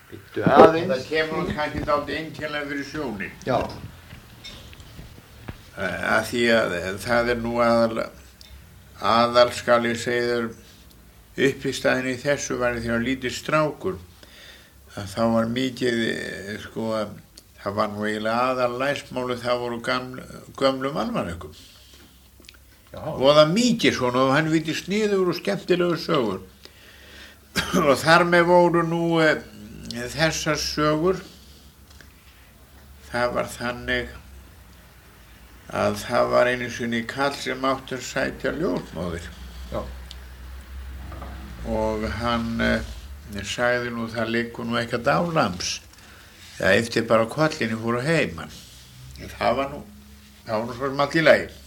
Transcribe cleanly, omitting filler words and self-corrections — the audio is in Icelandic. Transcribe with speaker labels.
Speaker 1: Bíddu aðeins.
Speaker 2: Það kemur nú kannski dálítið einkennilega fyrir sjónir.
Speaker 1: Já.
Speaker 2: Að því að það nú aðal skal ég segja þér uppistæðin í þessu var því að lítið strákur að þá var mikið það var nú eiginlega aðal læsmálu það voru gömlum almanökum og það mikið svona og hann viti sniður og skemmtilegu sögur og þar með voru nú þessar sögur það var þannig að það var einu sinni kall sem átti að sætja ljósmóðir.
Speaker 1: Já.
Speaker 2: Og hann sagði nú það liggur nú eitthvað álams. Það eftir bara kollinni fóru heiman. Það var nú svo sem allt í lagi.